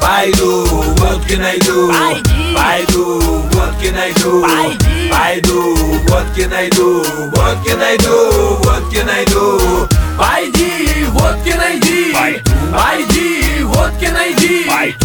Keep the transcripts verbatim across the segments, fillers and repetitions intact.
Пойду, водки найду. Пойду, водки найду. Пойду, водки найду. Водки найду, водки найду. Пойди, водки найди. Пойди, водки найди.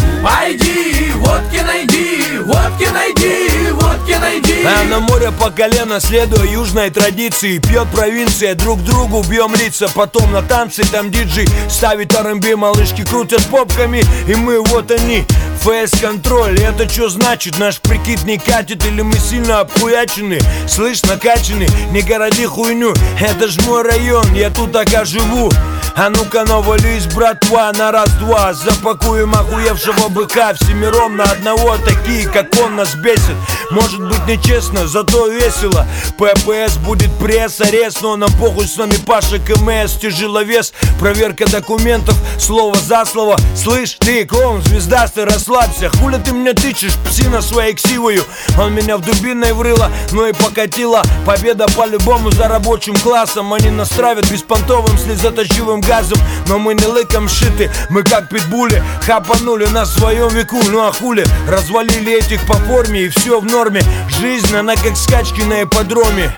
Пойди, водки найди. Водки найди, водки найди. А на море по колено, следуя южной традиции, пьет провинция, друг другу бьем лица. Потом на танцы, там диджей ставит ар энд би, малышки крутят попками, и мы вот они. Фейс-контроль, это что значит? Наш прикид не катит или мы сильно обхуячены? Слышь, накачаны, не городи хуйню. Это ж мой район, я тут так живу. А ну-ка навались, братва, на раз-два. Запакуем охуевшего быка всемиром на одного. Такие, как он, нас бесит. Может быть нечестно, зато весело. ППС будет пресс, арест, но нам похуй, с нами Паша КМС. Тяжеловес, проверка документов, слово за слово. Слышь, ты, клоун, звездастый, расслабься. Хуля ты меня тычешь, псина своей ксивою. Он меня в дубиной врыло, но и покатила. Победа по-любому за рабочим классом. Они нас травят беспонтовым слезоточивым газом. Но мы не лыком шиты, мы как питбули. Хапанули на своем веку, ну а хули. Развалили этих по форме и все в норме. Жизнь, она как скачки на ипподроме.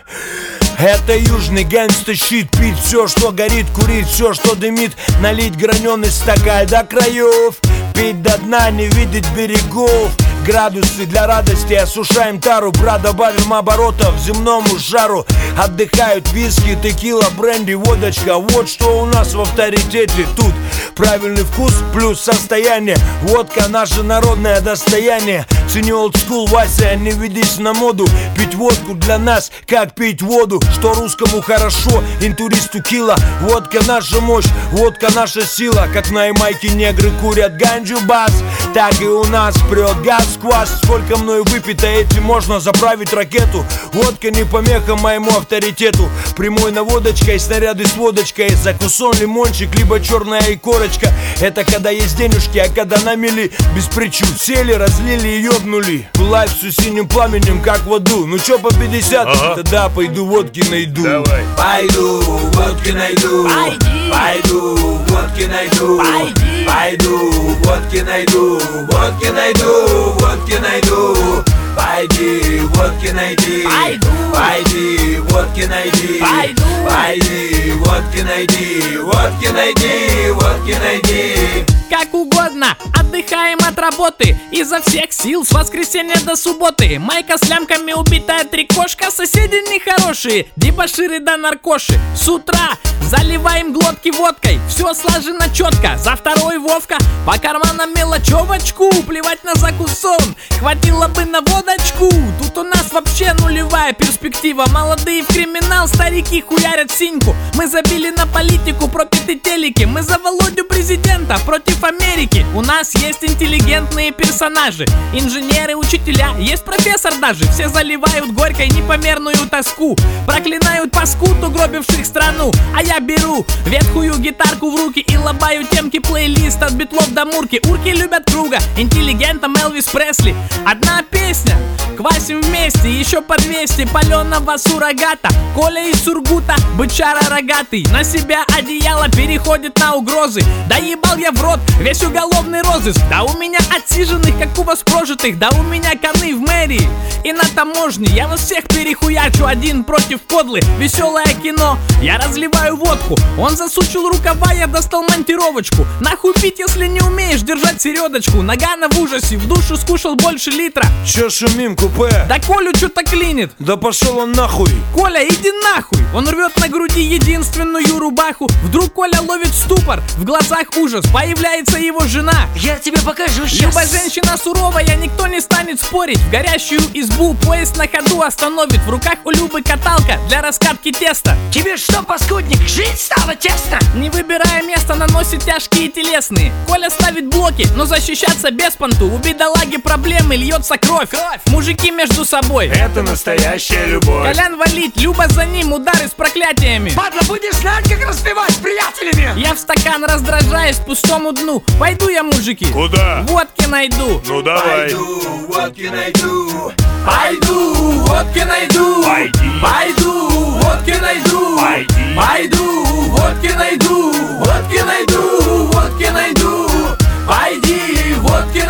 Это южный гангста-щит. Пить все, что горит, курить все, что дымит. Налить граненый стакан до краев. Пить до дна, не видеть берегов. Градусы для радости, осушаем тару. Брат, добавим оборотов земному жару. Отдыхают виски, текила, бренди, водочка. Вот что у нас в авторитете тут. Правильный вкус плюс состояние. Водка наше народное достояние. Цени олдскул, Вася, не ведись на моду. Пить водку для нас, как пить воду. Что русскому хорошо, интуристу кило. Водка наша мощь, водка наша сила. Как на Ямайке негры курят ганджу бас, так и у нас прет газ, квас. Сколько мною выпито, этим можно заправить ракету. Водка не помеха моему авторитету. Прямой наводочкой, снаряды с водочкой. Закусон, лимончик, либо черная икорочка. Это когда есть денежки, а когда на мели без причуд. Сели, разлили и ёбнули. Пылай всю синим пламенем, как в аду. Ну чё по пятьдесят? Ага. Тогда пойду водки найду. Давай. Пойду, водки найду. Пойди. Пойду, водки найду. Пойди. Пойду, водки найду. Водки найду, водки найду. Пойди, водки найди. Пойду. Пойди, водки найди. Пойду. Пойди, водки найди. Водки найди, водки найди. Как угодно, отдыхаем от работы изо всех сил с воскресенья до субботы. Майка с лямками, убитая три кошка. Соседи нехорошие, дебоширы да наркоши. С утра заливаем глотки водкой. Все слажено четко, за второй Вовка. По карманам мелочевочку, плевать на закусон. Хватило бы на водочку. Тут у нас вообще нулевая перспектива. Молодые в криминал, старики хуярят синьку. Мы забили на политику, пропиты телеки. Мы за Володю президента, против Америки. У нас есть интеллигентные персонажи. Инженеры, учителя, есть профессор даже. Все заливают горькой непомерную тоску. Проклинают паскуд, угробивших страну. А я беру ветхую гитарку в руки и лобаю темки плейлист от битлов до мурки. Урки любят круга, интеллигентом Элвис Пресли. Одна песня, квасим вместе, еще по двести паленого суррогата. Коля из Сургута, бычара рогатый. На себя одеяло переходит на угрозы. Да ебал я в рот весь уголовный розыск. Да у меня отсиженных, как у вас прожитых. Да у меня коны в мэрии и на таможне. Я вас всех перехуячу, один против подлы. Веселое кино, я разливаю водку. Он засучил рукава, я достал монтировочку. Нахуй пить, если не умеешь держать середочку. Нагана в ужасе, в душу скушал больше литра. Че шумим, купе? Да Колю что-то клинит. Да пошел он нахуй. Коля, иди нахуй. Он рвет на груди единственную рубаху. Вдруг Коля ловит ступор, в глазах ужас. Появляется его жена. Я тебе покажу сейчас. Люба женщина суровая, никто не станет спорить. В горящую избу поезд на ходу остановит. В руках у Любы каталка для раскатки теста. Тебе что, паскудник, жить стало тесно? Не выбирая место, наносит тяжкие телесные. Коля ставит блоки, но защищаться без понту. У бедолаги проблемы, льется кровь. Кровь. Мужики между собой. Это настоящая любовь. Колян валить, Люба за ним, удары с проклятиями. Падла, будешь знать, как распевать с приятелями. Я в стакан раздражаюсь пустому дну. Пойду я, мужики. Куда? Водки найду. Ну давай. Пойду, водки найду. Пойду, водки найду. Пойди. Пойду, водки найду. Пойди. Пойду, водки найду. Водки найду, водки найду. Пойди, водки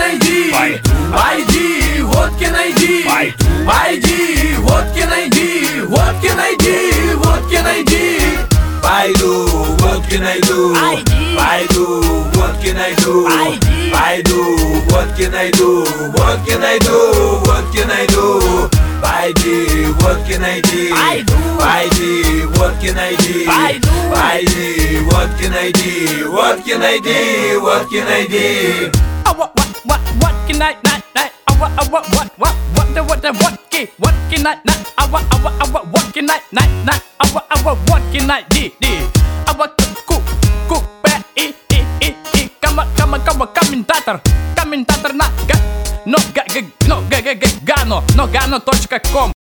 Пойди, водки найди, водки найди, водки найди. Пойду, водки найду, пойду, водки найду, пойду, водки найду, водки найду, водки найду. Пойди, водки найди, пойди, водки найди, пойди, водки найди, водки найди, водки найди. А what what what водки night night night. А what а what what what what the what the водки водки night night. А what а what а what водки night night night. А what а what водки night ди ди. А what ку ку п и и и и. Кама кама кама комментатор комментатор на га но га га но га га га гано но гано точка ком.